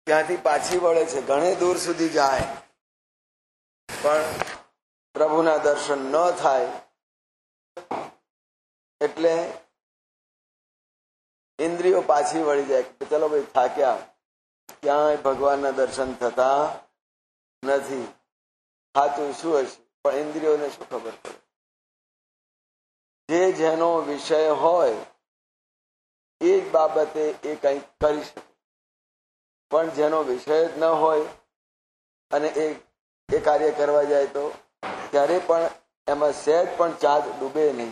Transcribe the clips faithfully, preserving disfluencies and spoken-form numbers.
ત્યાંથી પાછી વળે છે, ઘણે દૂર સુધી જાય, પણ પ્રભુના દર્શન ન થાય એટલે ઇન્દ્રિયો પાછી વળી જાય કે ચલો ભાઈ થાક્યા, ક્યાંય ભગવાનના દર્શન થતા નથી. થાતું શું હશે, પણ ઇન્દ્રિયોને શું ખબર પડે. જે જેનો વિષય હોય એ જ બાબતે એ કંઈક કરી શકે, પણ જેનો વિષય જ ન હોય અને એ એ કાર્ય કરવા જાય તો ત્યારે પણ એમાં સહેજ પણ ચાંદ ડૂબે નહીં.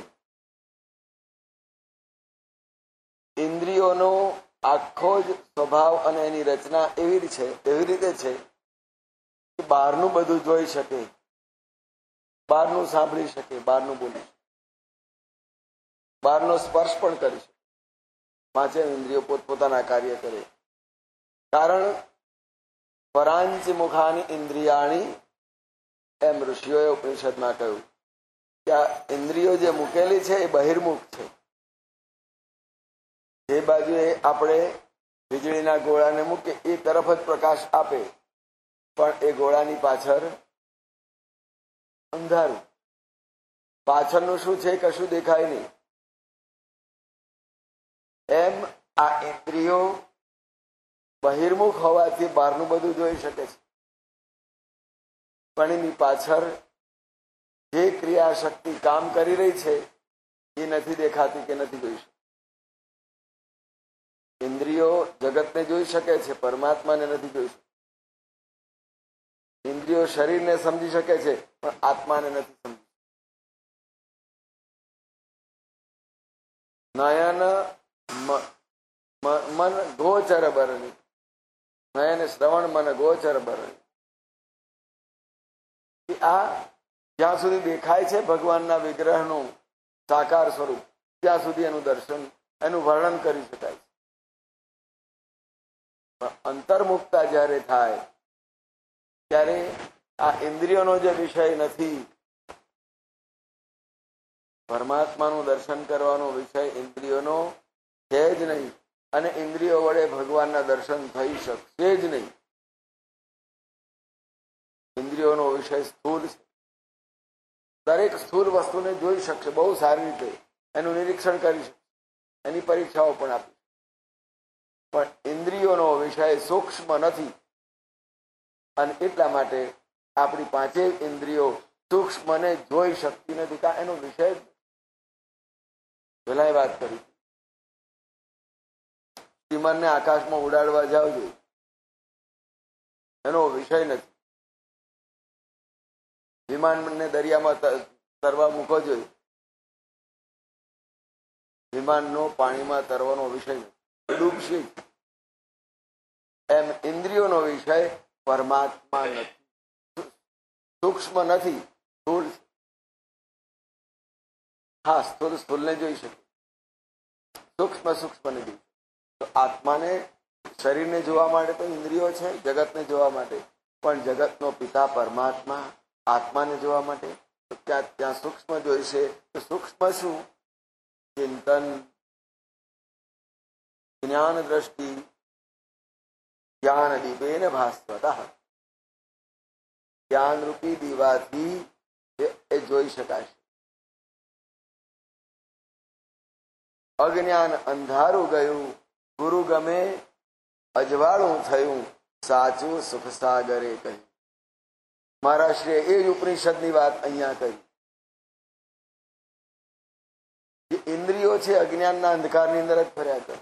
ઇન્દ્રિયોનો આખો જ સ્વભાવ અને એની રચના એવી છે એવી રીતે છે કે બહારનું બધું જોઈ શકે, બહારનું સાંભળી શકે, બહારનું બોલી શકે, બહારનો સ્પર્શ પણ કરી શકે. પાંચે ઇન્દ્રિયો પોતપોતાના કાર્ય કરે. કારણ પરાંચ મુખાની ઇન્દ્રિયાણી એમ ઋષિઓએ ઉપનિષદમાં કહ્યું કે આ ઇન્દ્રિયો જે મૂકેલી છે એ બહિર્મુખ છે. જે બાજુએ આપણે વીજળીના ગોળાને મૂકે એ તરફ જ પ્રકાશ આપે, પણ એ ગોળાની પાછળ અંધારું, પાછળનું શું છે કશું દેખાય નહીં. એમ આ ઇન્દ્રિયો બહિર્મુખ હોવાથી બહારનું બધું જોઈ શકે છે, પણ એની પાછળ જે ક્રિયા શક્તિ કામ કરી રહી છે એ નથી દેખાતી કે નથી જોઈ શકતી. ઇન્દ્રિયો જગતને જોઈ શકે છે, પરમાત્માને નથી જોઈ શકતી. ઇન્દ્રિયો શરીરને સમજી શકે છે, પણ આત્માને નથી સમજી. નયન મન ગોચર બરણી, નયન શ્રવણ મન ગોચર બરણી. આ જ્યાં સુધી દેખાય છે ભગવાનના વિગ્રહનું સાકાર સ્વરૂપ, ત્યાં સુધી એનું દર્શન, એનું વર્ણન કરી શકાય છે. પણ અંતર્મુક્તા જ્યારે થાય ત્યારે આ ઇન્દ્રિયોનો જે વિષય નથી, પરમાત્માનું દર્શન કરવાનો વિષય ઇન્દ્રિયોનો છે જ નહીં, અને ઇન્દ્રિયો વડે ભગવાનના દર્શન થઈ શકશે જ નહીં. ઇન્દ્રિયોનો વિષય સ્થૂળ છે. દરેક સ્થૂળ વસ્તુને જોઈ શકશે બહુ સારી રીતે, એનું નિરીક્ષણ કરી શકશે, એની પરીક્ષાઓ પણ આપી. પણ ઇન્દ્રિયોનો વિષય સૂક્ષ્મ નથી, અને એટલા માટે આપણી પાંચેય ઇન્દ્રિયો સૂક્ષ્મને જોઈ શકતી નથી. કા એનો વિષય પેલા વાત કરી, વિમાનને આકાશમાં ઉડાડવા જાવ જોઈએ, એનો વિષય નથી. વિમાનને દરિયામાં તરવા મૂકો જોઈએ, વિમાનનો પાણીમાં તરવાનો વિષય નથી, ડૂબશે. એમ ઇન્દ્રિયોનો વિષય પરમાત્મા નથી, સૂક્ષ્મ નથી, સ્થૂળ. હા, સ્થૂળ સ્થૂળને જોઈ શકે, સૂક્ષ્મ સૂક્ષ્મને જોઈ શકે. તો આત્માને, શરીરને જોવા માટે તો ઇન્દ્રિયો છે, જગતને જોવા માટે, પણ જગતનો પિતા પરમાત્મા આત્માને જોવા માટે તો ત્યાં ત્યાં સૂક્ષ્મ જોઈશે. તો સૂક્ષ્મ શું? ચિંતન, જ્ઞાન દ્રષ્ટિ, જ્ઞાન દીપેન ભાસ્વત. જ્ઞાન રૂપી દીવાથી એ જોઈ શકાશે. અજ્ઞાન અંધારું ગયું, ગુરુ ગમે અજવાળું થયું, સાચું સુખ સાગરે કહ્યું. મહારાષ્ટ્રીય એ જ ઉપનિષદની વાત અહીંયા કરી. જે ઇન્દ્રિયો છે અજ્ઞાનના અંધકારની અંદર જ ફર્યા કરે,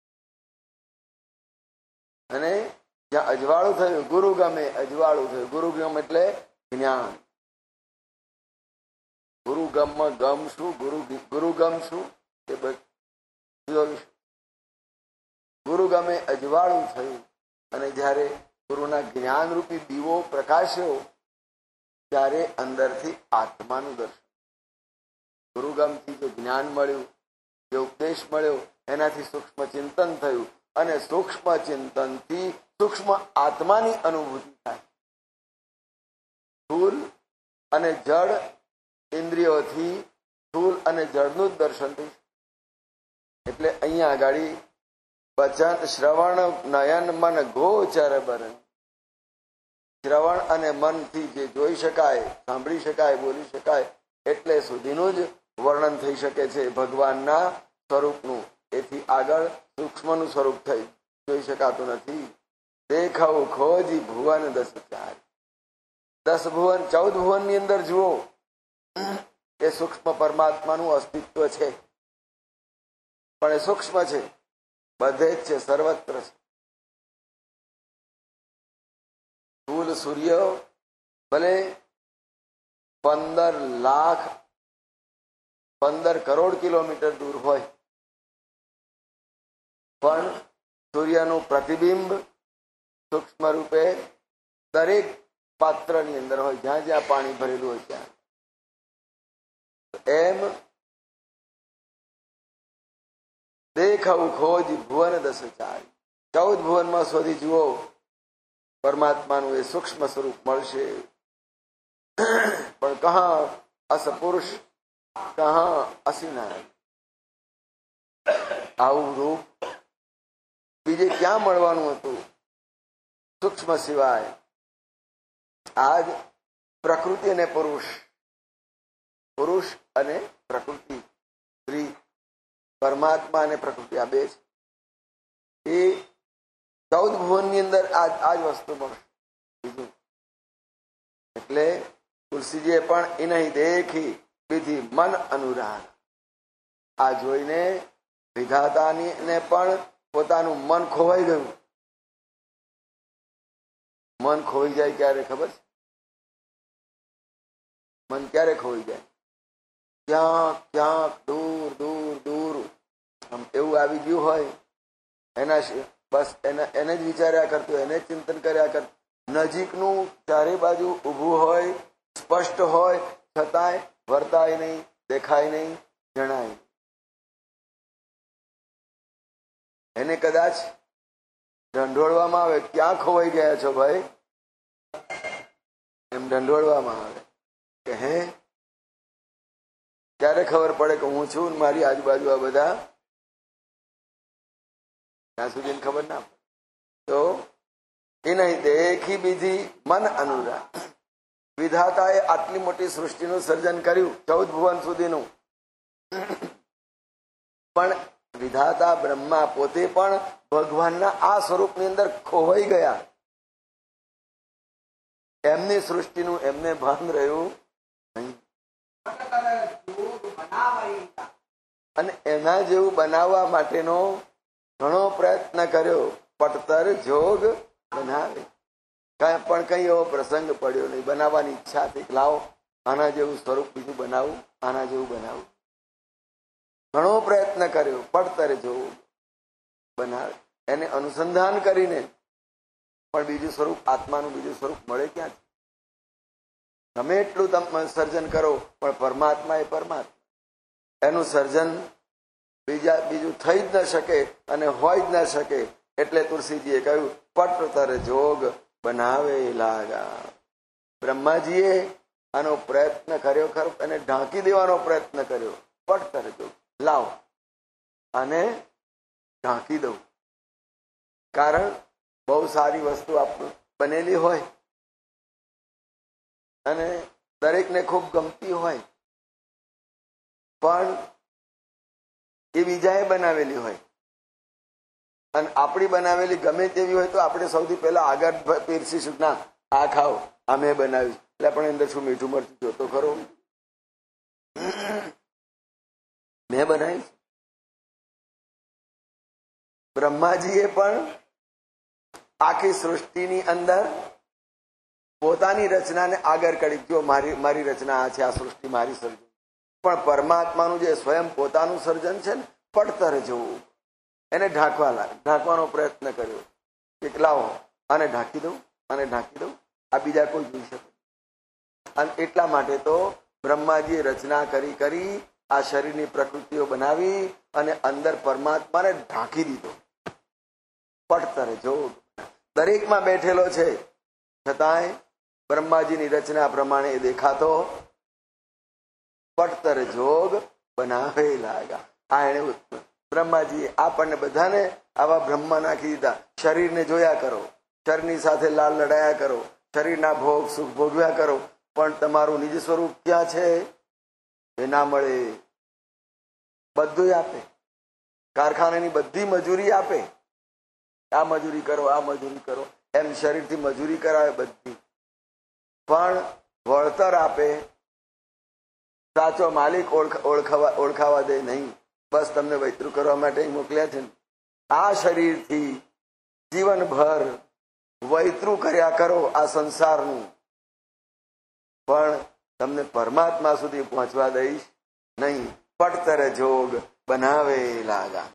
અને જ્યાં અજવાળું થયું, ગુરુ ગમે અજવાળું થયું. ગુરુ ગમ એટલે જ્ઞાન. ગુરુ ગમમાં ગમ શું, ગુરુ ગુરુ ગમ શું એ બધું. ગુરુ ગમે અજવાળું થયું, અને જ્યારે ગુરુના જ્ઞાન રૂપી દીવો પ્રકાશ્યો ત્યારે અંદરથી આત્માનું દર્શન. ગુરુગમથી જે જ્ઞાન મળ્યું, જે ઉપદેશ મળ્યો, એનાથી સૂક્ષ્મ ચિંતન થયું, અને સૂક્ષ્મ ચિંતનથી સૂક્ષ્મ આત્માની અનુભૂતિ થાય. સ્થૂલ અને જળ ઇન્દ્રિયોથી સ્થૂલ અને જળનું જ દર્શન થયું. એટલે અહીંયા આગળ વચન શ્રવણ નયન મન ગોચર બરન. શ્રવણ અને મનથી જે જોઈ શકાય, સાંભળી શકાય, બોલી શકાય એટલે સુધીનું જ વર્ણન થઈ શકે છે ભગવાનના સ્વરૂપનું. એથી આગળ સૂક્ષ્મનું સ્વરૂપ થઈ જોઈ શકાતું નથી. દેખાવું ખોજી ભુવન દસ ચાર. દસ ભુવન ચૌદ ભુવન ની અંદર જુઓ એ સૂક્ષ્મ પરમાત્માનું અસ્તિત્વ છે, પણ એ સૂક્ષ્મ છે, બધે જ છે, સર્વત્ર છે. સ્થૂલ સૂર્ય ભલે પંદર લાખ પંદર કરોડ કિલોમીટર દૂર હોય, પણ સૂર્યનું પ્રતિબિંબ સૂક્ષ્મ રૂપે દરેક પાત્રની અંદર હોય, જ્યાં જ્યાં પાણી ભરેલું હોય ત્યાં. એમ દેખાવું ખોજ ભુવન દસ ચારી. ચૌદ ભુવનમાં શોધી જુઓ પરમાત્માનું એ સૂક્ષ્મ સ્વરૂપ મળશે. પણ કહા અસ પુરુષ, કહા અસિનારાયણ. આવું રૂપ બીજે ક્યાં મળવાનું હતું સૂક્ષ્મ સિવાય? આજ પ્રકૃતિ અને પુરુષ, પુરુષ અને પ્રકૃતિ, સ્ત્રી, પરમાત્મા અને પ્રકૃતિ, આ બે છે. એ ચૌદ ભુવન ની અંદર આજ આજ વસ્તુ મળશે. બીજું એટલે તુલસીજીએ પણ એ નહીં દેખી વિધિ મન અનુરાગ. આ જોઈને વિધાતાની ને પણ પોતાનું મન ખોવાઈ ગયું. મન ખોઈ જાય ક્યારે ખબર છે? મન ક્યારે ખોઈ જાય? ક્યાંક ક્યાંક દૂર દૂર દૂર આમ એવું આવી ગયું હોય, એના બસ એના એને જ વિચાર્યા કરતું, એને જ ચિંતન કર્યા કરતું. નજીકનું ચારે બાજુ ઊભું હોય, સ્પષ્ટ હોય, છતાંય વર્તાય નહીં, દેખાય નહીં, જણાય. એને કદાચ ઢંઢોળવામાં આવે, ક્યાં ખોવાઈ ગયા છો ભાઈ, એમ ઢંઢોળવામાં આવે કે હે ત્યારે ખબર પડે કે હું છું ને મારી આજુબાજુ આ બધા, ત્યાં સુધી ખબર ના પડે. તો એ નહીં દેખી બીજી મન અનુરાગ. વિધાતાએ આટલી મોટી સૃષ્ટિનું સર્જન કર્યું, ચૌદ ભુવન સુધીનું, પણ વિધાતા બ્રહ્મા પોતે પણ ભગવાનના આ સ્વરૂપની અંદર ખોવાઈ ગયા. એમની સૃષ્ટિનું એમને ભાન રહ્યું નહીં. અને એના જેવું બનાવવા માટેનો ઘણો પ્રયત્ન કર્યો. પટતર જોગ બનાવે. કઈ પણ કઈ એવો પ્રસંગ પડ્યો નહીં. બનાવવાની ઈચ્છા થઈ, લાવો આના જેવું સ્વરૂપ બીજું બનાવું, આના જેવું બનાવું. ઘણો પ્રયત્ન કર્યો, પડતર જોગ બનાવે. એને અનુસંધાન કરીને પણ બીજું સ્વરૂપ, આત્માનું બીજું સ્વરૂપ મળે ક્યાંથી? તમે એટલું તમે સર્જન કરો, પણ પરમાત્મા એ પરમાત્મા, એનું સર્જન બીજા બીજું થઈ જ ન શકે અને હોય જ ન શકે. એટલે તુલસીજીએ કહ્યું પટતર જોગ બનાવે લાગા. બ્રહ્માજીએ આનો પ્રયત્ન કર્યો ખરો, એને ઢાંકી દેવાનો પ્રયત્ન કર્યો. પટતર જોગ, લાવો અને ઢાંકી દઉં. કારણ બહુ સારી વસ્તુ આપણું બનેલી હોય અને દરેકને ખૂબ ગમતી હોય, પણ એ બીજાએ બનાવેલી હોય અને આપણી બનાવેલી ગમે તેવી હોય તો આપણે સૌથી પહેલા આગળ પીરસીશું, ના આ ખાઓ, આ મેં બનાવ્યું. એટલે આપણે અંદર શું મીઠું મરચું જોતો ખરો, મેં બનાવ્યું. બ્રહ્માજીએ પણ આખી સૃષ્ટિની અંદર પોતાની રચનાને આગળ કરી. જો મારી મારી રચના આ છે, આ સૃષ્ટિ મારી સર્જન. પણ પરમાત્માનું જે સ્વયં પોતાનું સર્જન છે ને, પડતર જોવું, એને ઢાંકવા લાગે, ઢાંકવાનો પ્રયત્ન કર્યો. કેટલાઓ આને ઢાંકી દઉં, આને ઢાંકી દઉં, આ બીજા કોઈ જોઈ શકે. અને એટલા માટે તો બ્રહ્માજીએ રચના કરી કરી આ શરીરની પ્રકૃતિઓ બનાવી અને અંદર પરમાત્માને ઢાંકી દીધો. પડતર જોગ દરેકમાં બેઠેલો છે, છતાંય બ્રહ્માજીની રચના પ્રમાણે એ દેખાતો. પડતર જોગ બનાવે લાગા. આ એને બ્રહ્માજીએ આપણને બધાને આવા બ્રહ્મા નાખી દીધા. શરીરને જોયા કરો, શરીરની સાથે લાલ લડાયા કરો, શરીરના ભોગ સુખ ભોગવ્યા કરો, પણ તમારું નિજ સ્વરૂપ ક્યાં છે એ ના મળે. બધું આપે, કારખાનાની બધી મજૂરી આપે, આ મજૂરી કરો, આ મજૂરી કરો, એમ શરીરથી મજૂરી કરાવે બધી, પણ વળતર આપે સાચો માલિક ઓળખાવા ઓળખાવા દે નહીં. બસ તમને વૈતરું કરવા માટે મોકલ્યા છે ને. આ શરીરથી જીવનભર વૈતરું કર્યા કરો આ સંસારનું, પણ તમને પરમાત્મા સુધી પહોંચવા દઈશ નહીં. પટતર જોગ બનાવે લાગા.